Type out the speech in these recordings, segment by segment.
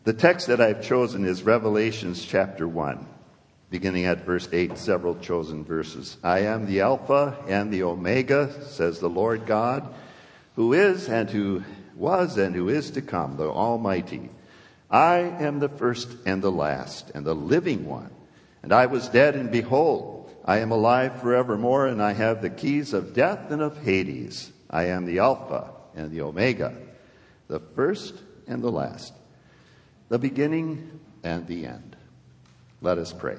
The text that I've chosen is Revelations chapter 1, beginning at verse 8, several chosen verses. I am the Alpha and the Omega, says the Lord God, who is and who was and who is to come, the Almighty. I am the first and the last and the living one. And I was dead, and behold, I am alive forevermore, and I have the keys of death and of Hades. I am the Alpha and the Omega, the first and the last, the beginning and the end. Let us pray.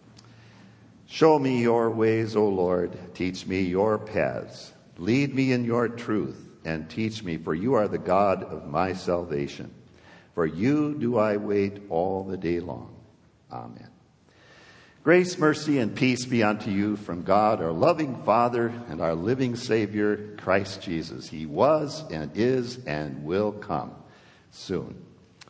Show me your ways, O Lord. Teach me your paths. Lead me in your truth and teach me, for you are the God of my salvation. For you do I wait all the day long. Amen. Grace, mercy, and peace be unto you from God, our loving Father and our living Savior, Christ Jesus. He was and is and will come soon.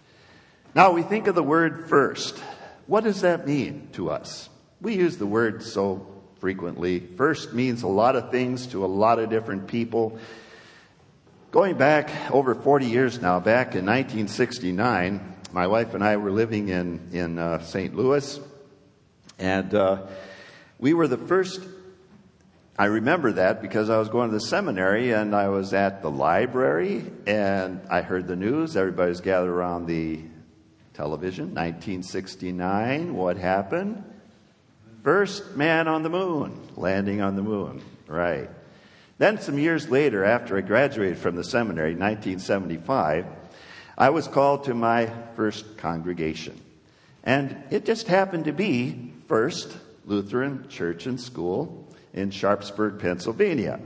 Now we think of the word first. What does that mean to us? We use the word so frequently. First means a lot of things to a lot of different people. Going back over 40 years now, back in 1969, my wife and I were living in St. Louis. And we were the first. I remember that because I was going to the seminary and I was at the library and I heard the news. Everybody's gathered around the television. 1969, what happened? First man on the moon, landing on the moon, right. Then some years later, after I graduated from the seminary, 1975, I was called to my first congregation. And it just happened to be First Lutheran Church and School in Sharpsburg, Pennsylvania.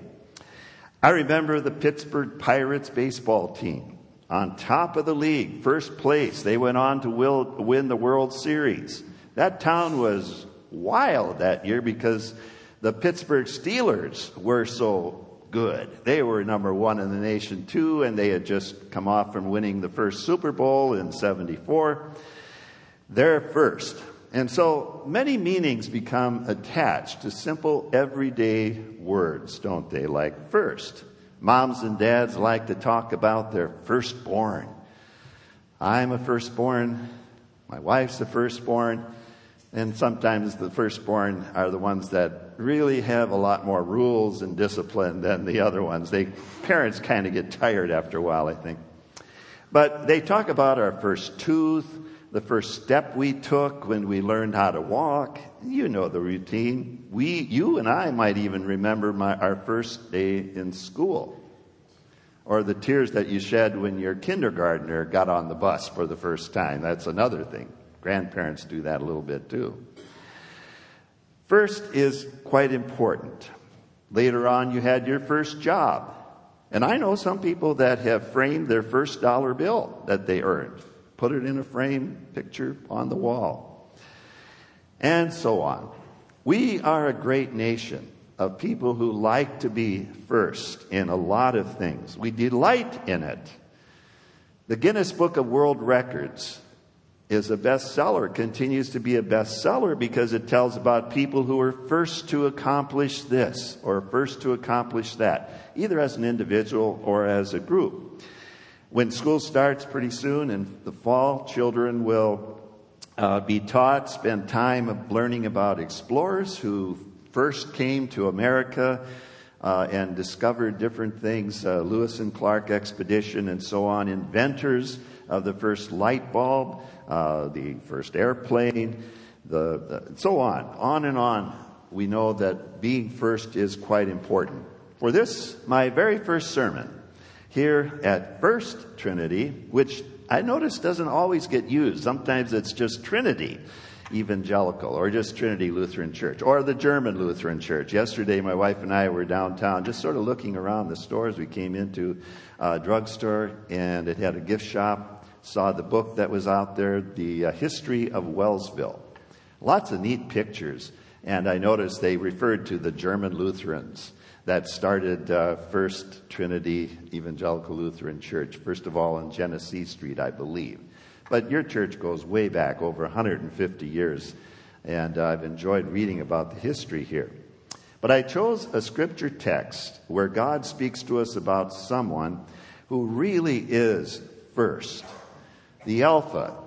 I remember the Pittsburgh Pirates baseball team on top of the league, first place. They went on to win the World Series. That town was wild that year because the Pittsburgh Steelers were so good. They were number one in the nation too, and they had just come off from winning the first Super Bowl in '74. They're first. And so many meanings become attached to simple everyday words, don't they? Like first. Moms and dads like to talk about their firstborn. I'm a firstborn. My wife's a firstborn. And sometimes the firstborn are the ones that really have a lot more rules and discipline than the other ones. Parents kind of get tired after a while, I think. But they talk about our first tooth, the first step we took when we learned how to walk. You know the routine. You and I might even remember our first day in school. Or the tears that you shed when your kindergartner got on the bus for the first time. That's another thing. Grandparents do that a little bit too. First is quite important. Later on, you had your first job. And I know some people that have framed their first dollar bill that they earned. Put it in a frame, picture on the wall. And so on. We are a great nation of people who like to be first in a lot of things. We delight in it. The Guinness Book of World Records is a bestseller, continues to be a bestseller because it tells about people who were first to accomplish this or first to accomplish that, either as an individual or as a group. When school starts pretty soon in the fall, children will be taught, spend time learning about explorers who first came to America and discovered different things, Lewis and Clark expedition and so on, inventors of the first light bulb, the first airplane, so on and on. We know that being first is quite important. For this, my very first sermon, here at First Trinity, which I notice doesn't always get used. Sometimes it's just Trinity Evangelical or just Trinity Lutheran Church or the German Lutheran Church. Yesterday, my wife and I were downtown just sort of looking around the stores. We came into a drugstore and it had a gift shop. Saw the book that was out there, The History of Wellsville. Lots of neat pictures. And I noticed they referred to the German Lutherans that started First Trinity Evangelical Lutheran Church, first of all on Genesee Street, I believe. But your church goes way back, over 150 years, and I've enjoyed reading about the history here. But I chose a scripture text where God speaks to us about someone who really is first, the Alpha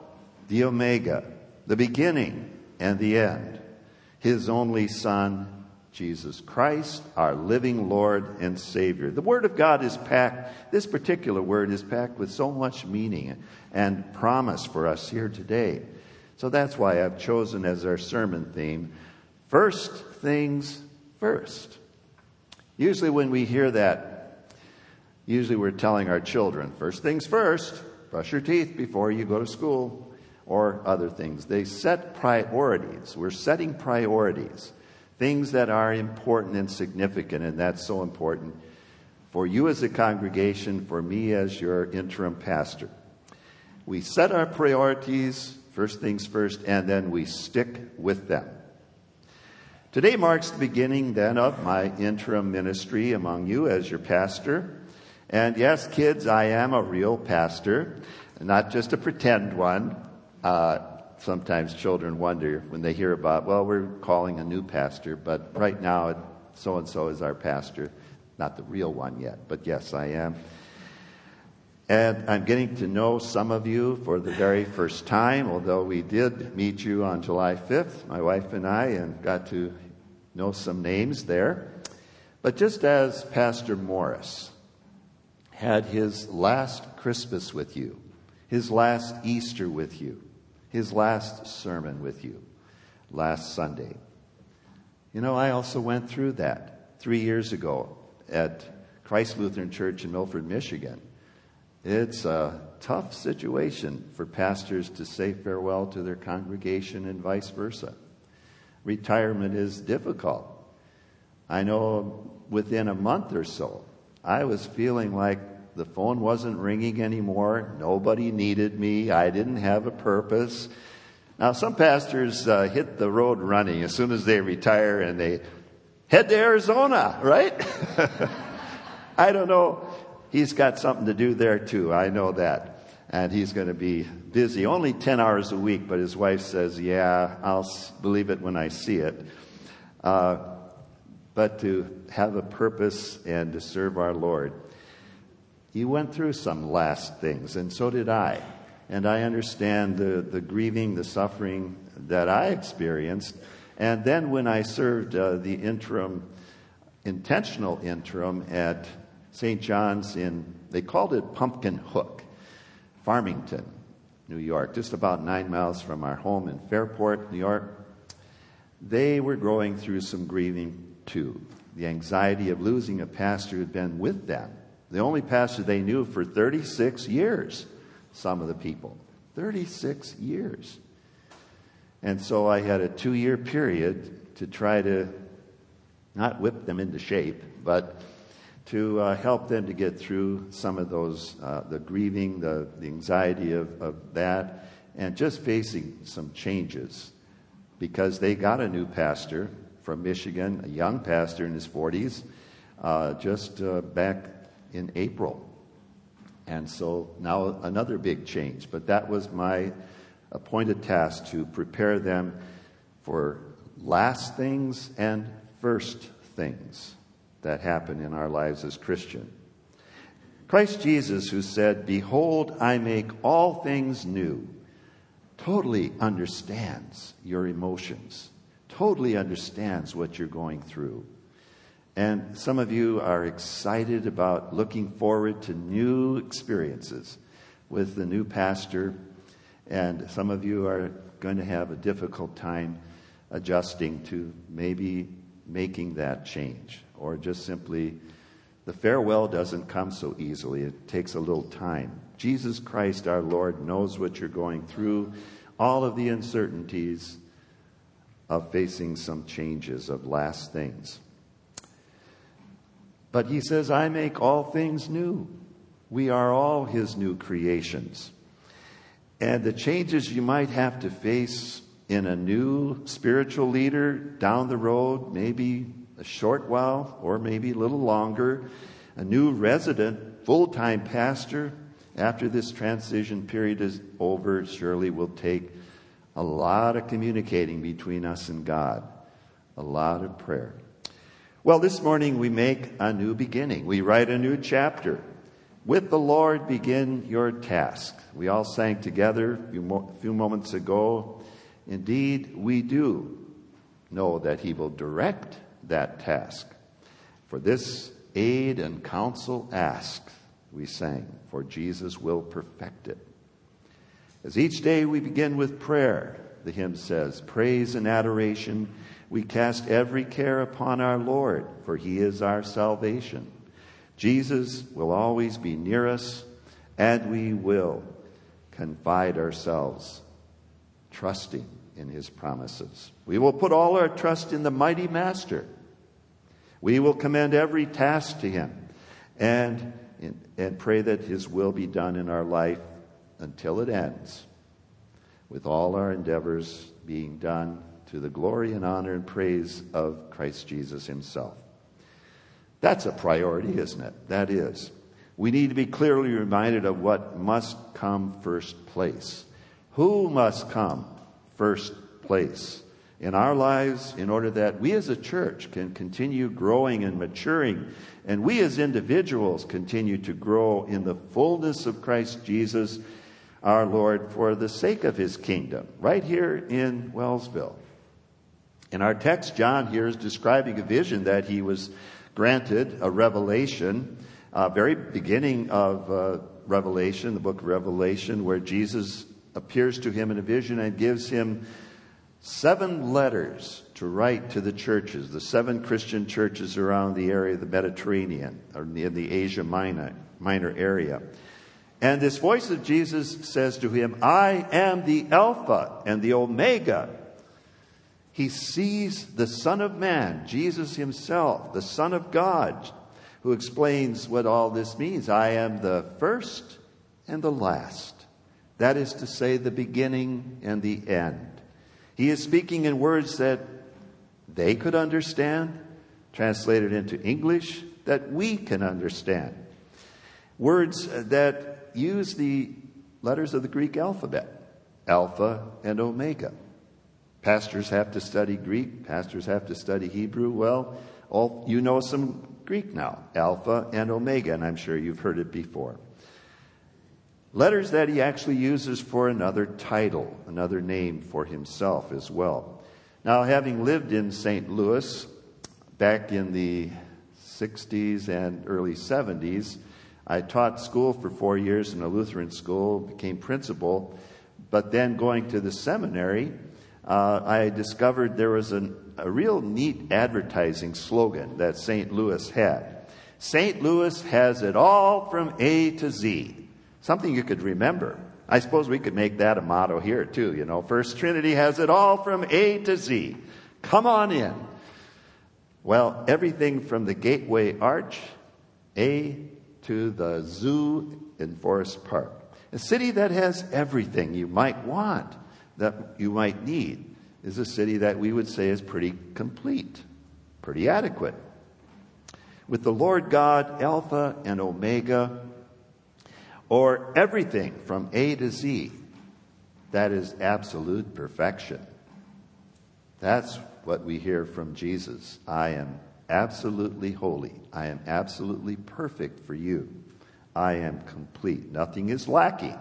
the Omega, the beginning and the end, his only Son, Jesus Christ, our living Lord and Savior. The Word of God is packed, this particular word is packed with so much meaning and promise for us here today. So that's why I've chosen as our sermon theme, first things first. Usually when we hear that, we're telling our children, first things first, brush your teeth before you go to school, or other things. They set priorities. We're setting priorities. Things that are important and significant, and that's so important for you as a congregation, for me as your interim pastor. We set our priorities, first things first, and then we stick with them. Today marks the beginning then of my interim ministry among you as your pastor. And yes, kids, I am a real pastor, not just a pretend one. Sometimes children wonder when they hear about, well, we're calling a new pastor, but right now so-and-so is our pastor. Not the real one yet, but yes, I am. And I'm getting to know some of you for the very first time, although we did meet you on July 5th, my wife and I, and got to know some names there. But just as Pastor Morris had his last Christmas with you, his last Easter with you, his last sermon with you last Sunday. You know, I also went through that 3 years ago at Christ Lutheran Church in Milford, Michigan. It's a tough situation for pastors to say farewell to their congregation and vice versa. Retirement is difficult. I know within a month or so, I was feeling like the phone wasn't ringing anymore. Nobody needed me. I didn't have a purpose. Now, some pastors hit the road running as soon as they retire and they head to Arizona, right? I don't know. He's got something to do there too. I know that. And he's going to be busy. Only 10 hours a week, but his wife says, yeah, I'll believe it when I see it. But to have a purpose and to serve our Lord. He went through some last things, and so did I. And I understand the grieving, the suffering that I experienced. And then when I served the intentional interim at St. John's they called it Pumpkin Hook, Farmington, New York, just about 9 miles from our home in Fairport, New York. They were going through some grieving too. The anxiety of losing a pastor who had been with them. The only pastor they knew for 36 years, some of the people. 36 years. And so I had a 2-year period to try to not whip them into shape, but to help them to get through some of those, the grieving, the anxiety of that, and just facing some changes. Because they got a new pastor from Michigan, a young pastor in his 40s, just back in April. And so now another big change. But that was my appointed task, to prepare them for last things and first things that happen in our lives as Christian. Christ Jesus, who said, "Behold, I make all things new," totally understands your emotions, totally understands what you're going through. And some of you are excited about looking forward to new experiences with the new pastor. And some of you are going to have a difficult time adjusting to maybe making that change. Or just simply, the farewell doesn't come so easily. It takes a little time. Jesus Christ, our Lord, knows what you're going through. All of the uncertainties of facing some changes, of last things. But he says, "I make all things new." We are all his new creations. And the changes you might have to face in a new spiritual leader down the road, maybe a short while or maybe a little longer, a new resident, full-time pastor, after this transition period is over, surely will take a lot of communicating between us and God, a lot of prayer. Well, this morning we make a new beginning. We write a new chapter. With the Lord begin your task. We all sang together a few moments ago. Indeed, we do know that he will direct that task. For this aid and counsel ask, we sang, for Jesus will perfect it. As each day we begin with prayer, the hymn says, praise and adoration, we cast every care upon our Lord, for he is our salvation. Jesus will always be near us, and we will confide ourselves, trusting in his promises. We will put all our trust in the mighty Master. We will commend every task to him and pray that his will be done in our life until it ends, with all our endeavors being done to the glory and honor and praise of Christ Jesus himself. That's a priority, isn't it? That is. We need to be clearly reminded of what must come first place. Who must come first place in our lives in order that we as a church can continue growing and maturing, and we as individuals continue to grow in the fullness of Christ Jesus, our Lord, for the sake of his kingdom, right here in Wellsville. In our text, John here is describing a vision that he was granted, a revelation, very beginning of Revelation, the book of Revelation, where Jesus appears to him in a vision and gives him 7 letters to write to the churches, the 7 Christian churches around the area of the Mediterranean, or in the Asia Minor area. And this voice of Jesus says to him, I am the Alpha and the Omega. He sees the Son of Man, Jesus himself, the Son of God, who explains what all this means. I am the first and the last. That is to say, the beginning and the end. He is speaking in words that they could understand, translated into English that we can understand. Words that use the letters of the Greek alphabet, Alpha and Omega. Pastors have to study Greek. Pastors have to study Hebrew. Well, you know some Greek now, Alpha and Omega, and I'm sure you've heard it before. Letters that he actually uses for another title, another name for himself as well. Now, having lived in St. Louis back in the 60s and early 70s, I taught school for 4 years in a Lutheran school, became principal, but then going to the seminary, I discovered there was a real neat advertising slogan that St. Louis had. St. Louis has it all from A to Z. Something you could remember. I suppose we could make that a motto here too, you know. First Trinity has it all from A to Z. Come on in. Well, everything from the Gateway Arch, A to the zoo in Forest Park. A city that has everything you might want, that you might need, is a city that we would say is pretty complete, pretty adequate. With the Lord God, Alpha and Omega, or everything from A to Z, that is absolute perfection. That's what we hear from Jesus. I am absolutely holy. I am absolutely perfect for you. I am complete. Nothing is lacking.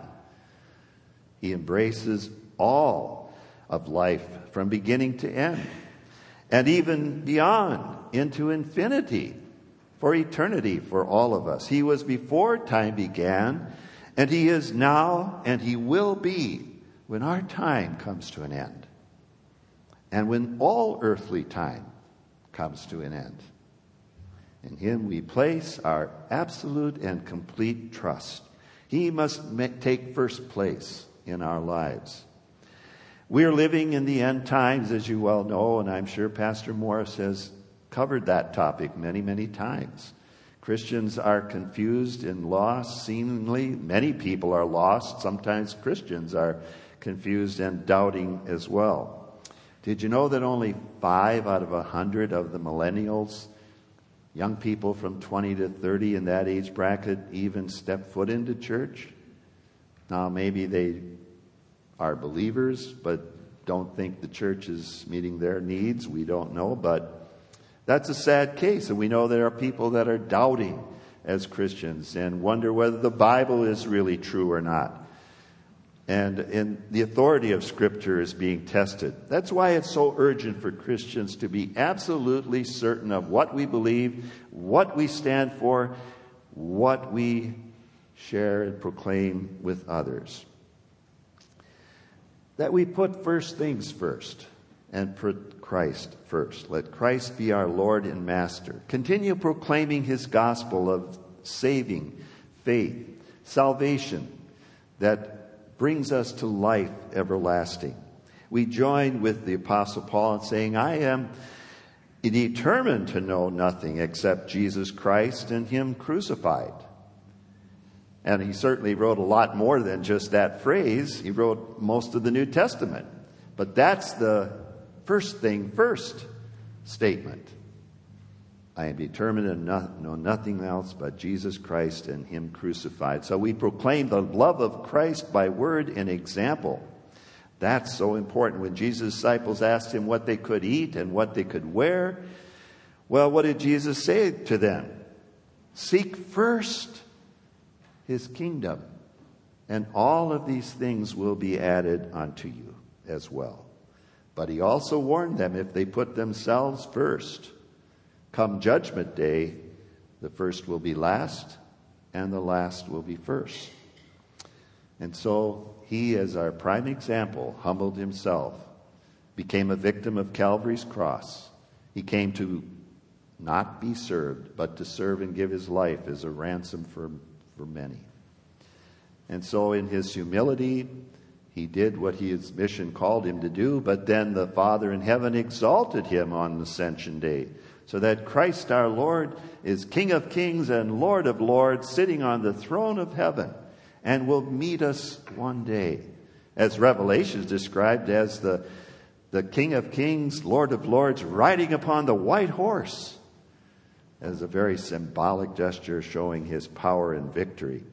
He embraces all of life from beginning to end, and even beyond into infinity, for eternity for all of us. He was before time began, and he is now, and he will be when our time comes to an end, and when all earthly time comes to an end. In him we place our absolute and complete trust. He must take first place in our lives. We are living in the end times, as you well know, and I'm sure Pastor Morris has covered that topic many, many times. Christians are confused and lost, seemingly. Many people are lost. Sometimes Christians are confused and doubting as well. Did you know that only 5 out of 100 of the millennials, young people from 20 to 30 in that age bracket, even step foot into church? Now, maybe they are believers, but don't think the church is meeting their needs. We don't know, but that's a sad case. And we know there are people that are doubting as Christians and wonder whether the Bible is really true or not. And the authority of Scripture is being tested. That's why it's so urgent for Christians to be absolutely certain of what we believe, what we stand for, what we share and proclaim with others. That we put first things first and put Christ first. Let Christ be our Lord and Master. Continue proclaiming His gospel of saving faith, salvation that brings us to life everlasting. We join with the Apostle Paul in saying, I am determined to know nothing except Jesus Christ and Him crucified. And he certainly wrote a lot more than just that phrase. He wrote most of the New Testament. But that's the first thing first statement. I am determined to know nothing else but Jesus Christ and Him crucified. So we proclaim the love of Christ by word and example. That's so important. When Jesus' disciples asked Him what they could eat and what they could wear, well, what did Jesus say to them? Seek first His kingdom, and all of these things will be added unto you as well. But He also warned them, if they put themselves first, come judgment day, the first will be last, and the last will be first. And so He, as our prime example, humbled Himself, became a victim of Calvary's cross. He came to not be served, but to serve and give His life as a ransom for many. And so in His humility, He did what His mission called Him to do, but then the Father in heaven exalted Him on Ascension Day, so that Christ our Lord is King of kings and Lord of lords, sitting on the throne of heaven, and will meet us one day, as Revelation is described as the King of kings, Lord of lords, riding upon the white horse, as a very symbolic gesture showing His power and victory.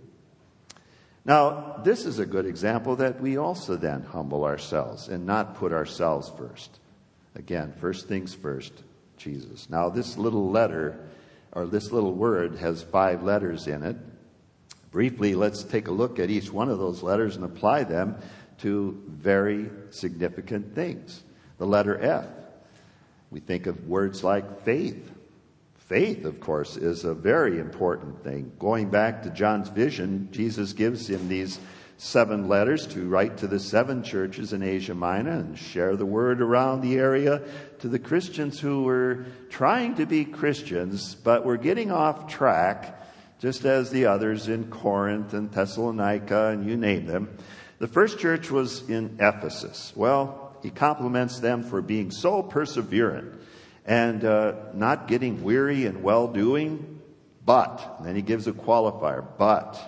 Now, this is a good example that we also then humble ourselves and not put ourselves first. Again, first things first, Jesus. Now, this little letter, or this little word, has 5 letters in it. Briefly, let's take a look at each one of those letters and apply them to very significant things. The letter F. We think of words like faith. Faith, of course, is a very important thing. Going back to John's vision, Jesus gives him these 7 letters to write to the 7 churches in Asia Minor and share the word around the area to the Christians who were trying to be Christians, but were getting off track, just as the others in Corinth and Thessalonica and you name them. The first church was in Ephesus. Well, he compliments them for being so perseverant and not getting weary in well-doing, but, and then he gives a qualifier, but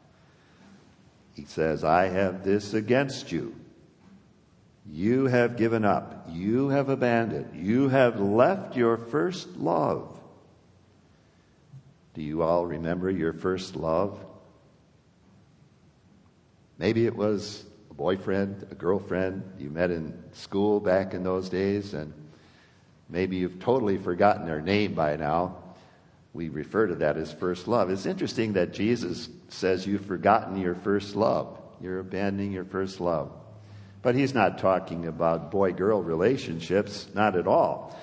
he says, I have this against you. You have given up. You have abandoned. You have left your first love. Do you all remember your first love? Maybe it was a boyfriend, a girlfriend you met in school back in those days, and maybe you've totally forgotten their name by now. We refer to that as first love. It's interesting that Jesus says you've forgotten your first love. You're abandoning your first love. But He's not talking about boy-girl relationships, not at all.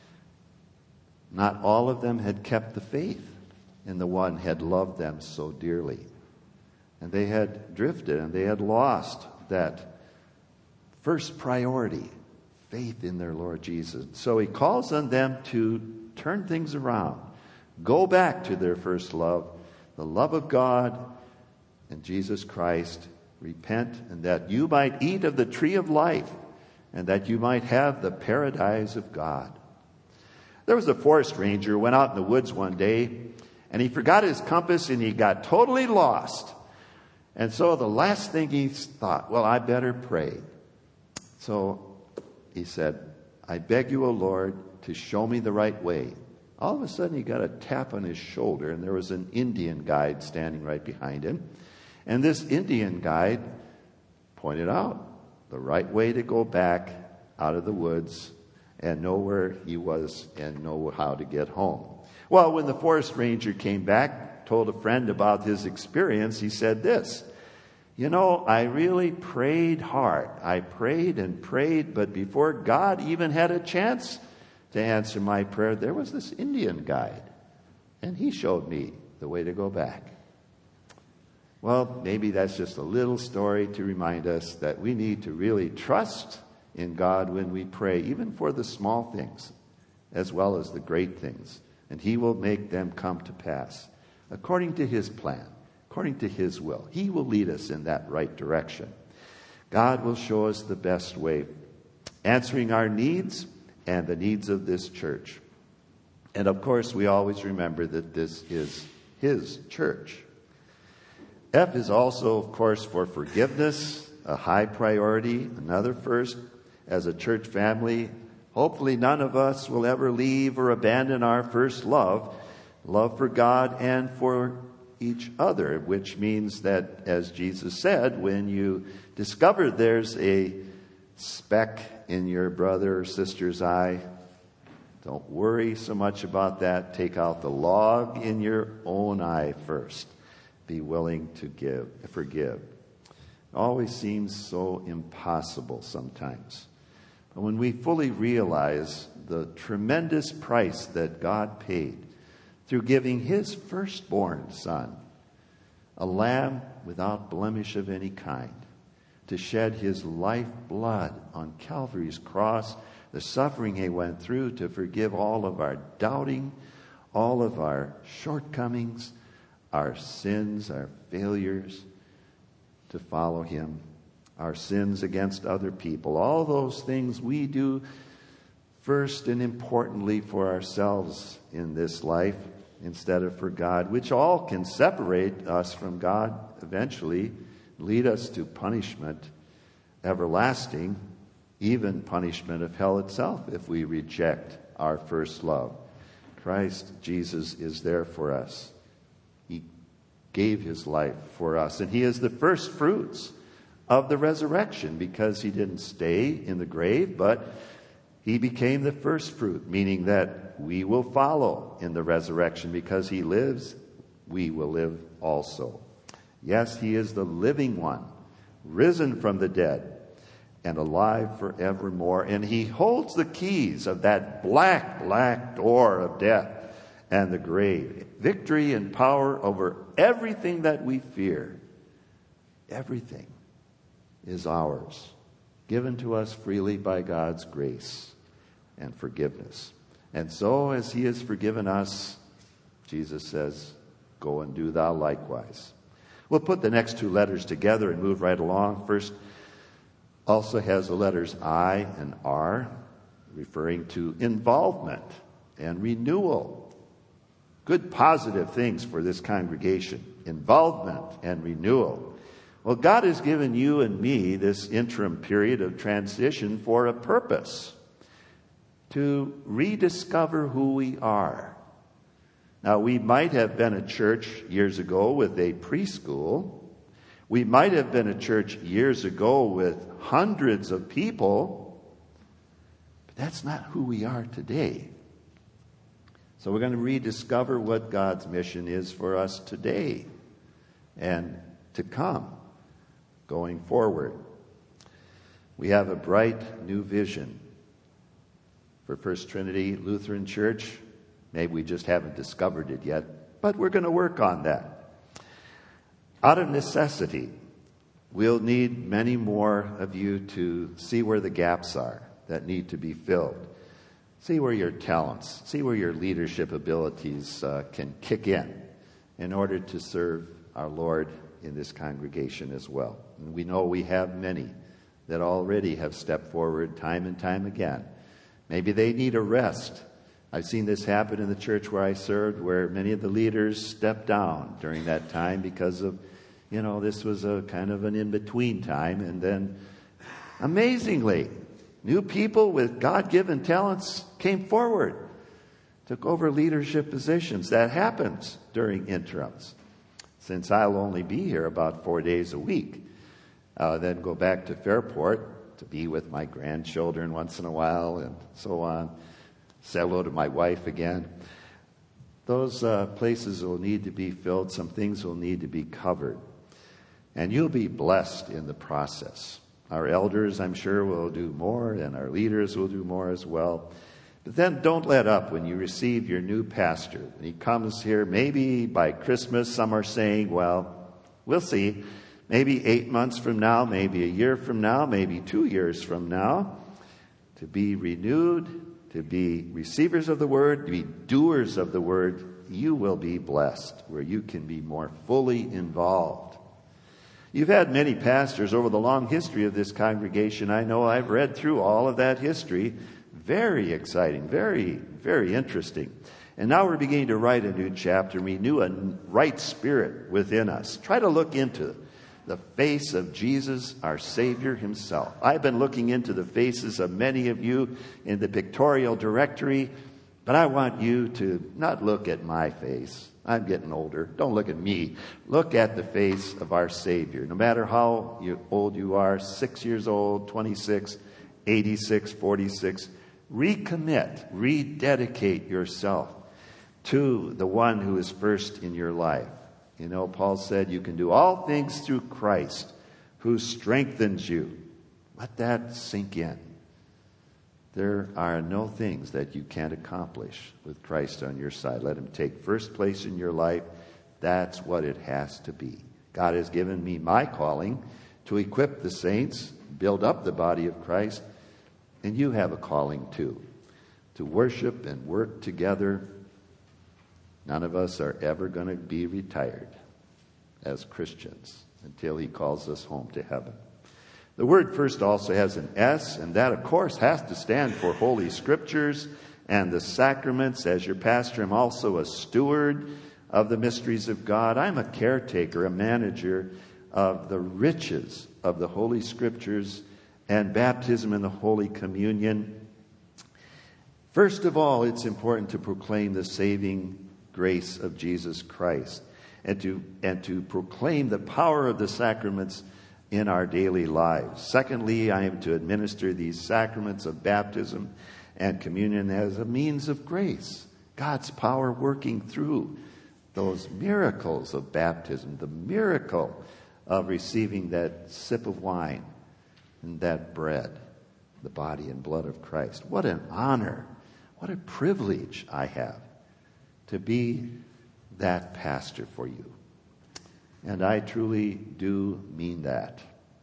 Not all of them had kept the faith, and the one had loved them so dearly. And they had drifted, and they had lost that first priority, faith in their Lord Jesus. So He calls on them to turn things around. Go back to their first love, the love of God and Jesus Christ. Repent, and that you might eat of the tree of life, and that you might have the paradise of God. There was a forest ranger who went out in the woods one day, and he forgot his compass, and he got totally lost. And so the last thing he thought, well, I better pray. So he said, I beg you, O Lord, to show me the right way. All of a sudden, he got a tap on his shoulder, and there was an Indian guide standing right behind him. And this Indian guide pointed out the right way to go back out of the woods and know where he was and know how to get home. Well, when the forest ranger came back, told a friend about his experience, he said this: I really prayed hard. I prayed and prayed, but before God even had a chance to answer my prayer, there was this Indian guide, and he showed me the way to go back. Well, maybe that's just a little story to remind us that we need to really trust in God when we pray, even for the small things as well as the great things, and He will make them come to pass according to His plan, according to His will. He will lead us in that right direction. God will show us the best way, answering our needs and the needs of this church. And of course, we always remember that this is His church. F is also, of course, for forgiveness, a high priority, another first. As a church family, hopefully none of us will ever leave or abandon our first love for God and for each other, which means that, as Jesus said, when you discover there's a speck in your brother or sister's eye, don't worry so much about that. Take out the log in your own eye first. Be willing to forgive. It always seems so impossible sometimes. But when we fully realize the tremendous price that God paid through giving His firstborn Son, a lamb without blemish of any kind, to shed His lifeblood on Calvary's cross, the suffering He went through to forgive all of our doubting, all of our shortcomings, our sins, our failures to follow Him, our sins against other people, all those things we do first and importantly for ourselves in this life instead of for God, which all can separate us from God eventually, lead us to punishment, everlasting, even punishment of hell itself if we reject our first love. Christ Jesus is there for us. He gave His life for us, and He is the first fruits of the resurrection because He didn't stay in the grave, but He became the first fruit, meaning that we will follow in the resurrection because He lives, we will live also. Yes, He is the living one, risen from the dead and alive forevermore, and He holds the keys of that black, black door of death and the grave. Victory and power over everything that we fear. Everything is ours, given to us freely by God's grace and forgiveness. And so, as He has forgiven us, Jesus says, go and do thou likewise. We'll put the next two letters together and move right along. First also has the letters I and R, referring to involvement and renewal. Good positive things for this congregation. Involvement and renewal. Well, God has given you and me this interim period of transition for a purpose. To rediscover who we are. Now, we might have been a church years ago with a preschool. We might have been a church years ago with hundreds of people. But that's not who we are today. So we're going to rediscover what God's mission is for us today and to come, going forward. We have a bright new vision for First Trinity Lutheran Church. Maybe we just haven't discovered it yet, but we're going to work on that. Out of necessity, we'll need many more of you to see where the gaps are that need to be filled. See where your talents, see where your leadership abilities can kick in order to serve our Lord in this congregation as well. And we know we have many that already have stepped forward time and time again. Maybe they need a rest. I've seen this happen in the church where I served, where many of the leaders stepped down during that time because of, this was a kind of an in-between time. And then, amazingly, new people with God-given talents came forward, took over leadership positions. That happens during interims. Since I'll only be here about 4 days a week, then go back to Fairport to be with my grandchildren once in a while and so on. Say hello to my wife again. those places will need to be filled. Some things will need to be covered. And you'll be blessed in the process. Our elders, I'm sure, will do more, and our leaders will do more as well. But then don't let up when you receive your new pastor. He comes here maybe by Christmas. Some are saying, well, we'll see. Maybe 8 months from now, maybe a year from now, maybe 2 years from now. To be renewed, to be receivers of the word, to be doers of the word, you will be blessed, where you can be more fully involved. You've had many pastors over the long history of this congregation. I know I've read through all of that history. Very exciting, very, very interesting. And now we're beginning to write a new chapter, renew a right spirit within us. Try to look into the face of Jesus, our Savior himself. I've been looking into the faces of many of you in the pictorial directory, but I want you to not look at my face. I'm getting older. Don't look at me. Look at the face of our Savior. No matter how old you are, 6 years old, 26, 86, 46, recommit, rededicate yourself to the one who is first in your life. You know, Paul said you can do all things through Christ who strengthens you. Let that sink in. There are no things that you can't accomplish with Christ on your side. Let him take first place in your life. That's what it has to be. God has given me my calling to equip the saints, build up the body of Christ, and you have a calling too, to worship and work together. None of us are ever going to be retired as Christians until he calls us home to heaven. The word first also has an S, and that, of course, has to stand for Holy Scriptures and the sacraments. As your pastor, I'm also a steward of the mysteries of God. I'm a caretaker, a manager of the riches of the Holy Scriptures and baptism in the Holy Communion. First of all, it's important to proclaim the saving grace of Jesus Christ and to proclaim the power of the sacraments in our daily lives. Secondly, I am to administer these sacraments of baptism and communion as a means of grace. God's power working through those miracles of baptism, the miracle of receiving that sip of wine and that bread, the body and blood of Christ. What an honor, what a privilege I have to be that pastor for you. And I truly do mean that.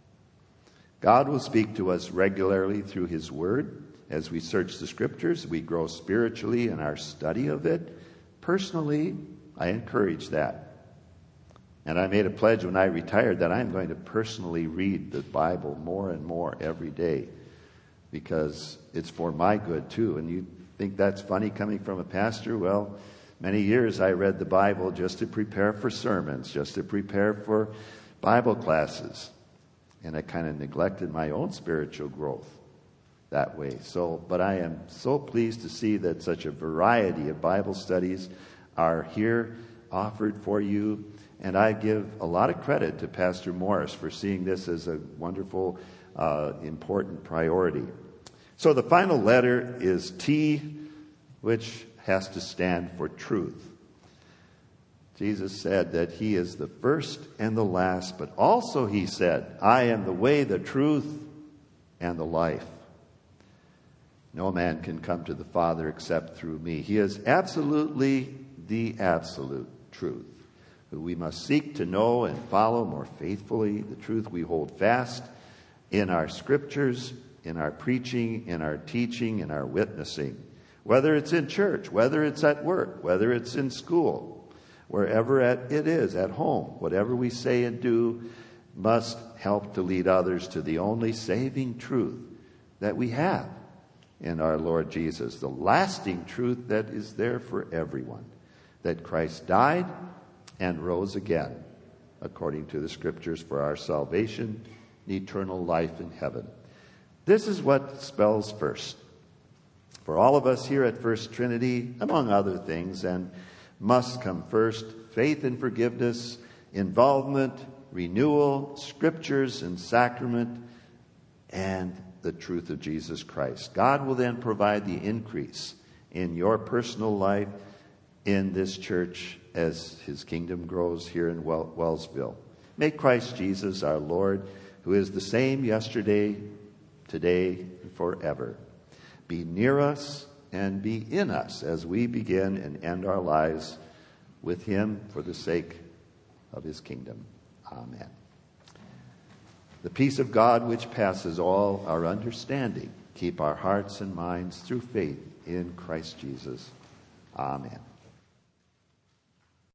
God will speak to us regularly through his word. As we search the scriptures, we grow spiritually in our study of it. Personally, I encourage that. And I made a pledge when I retired that I'm going to personally read the Bible more and more every day, because it's for my good too. And you think that's funny coming from a pastor? Well, many years I read the Bible just to prepare for sermons, just to prepare for Bible classes. And I kind of neglected my own spiritual growth that way. But I am so pleased to see that such a variety of Bible studies are here offered for you. And I give a lot of credit to Pastor Morris for seeing this as a wonderful, important priority. So the final letter is T, which has to stand for truth. Jesus said that he is the first and the last, but also he said, I am the way, the truth, and the life. No man can come to the Father except through me. He is absolutely the absolute truth, who we must seek to know and follow more faithfully. The truth we hold fast in our scriptures, in our preaching, in our teaching, in our witnessing. Whether it's in church, whether it's at work, whether it's in school, wherever it is, at home, whatever we say and do must help to lead others to the only saving truth that we have in our Lord Jesus, the lasting truth that is there for everyone, that Christ died and rose again, according to the scriptures, for our salvation and eternal life in heaven. This is what spells first. For all of us here at First Trinity, among other things, and must come first, faith and forgiveness, involvement, renewal, scriptures and sacrament, and the truth of Jesus Christ. God will then provide the increase in your personal life in this church as his kingdom grows here in Wellsville. Make Christ Jesus our Lord, who is the same yesterday, today, and forever, be near us and be in us as we begin and end our lives with him for the sake of his kingdom. Amen. The peace of God, which passes all our understanding, keep our hearts and minds through faith in Christ Jesus. Amen.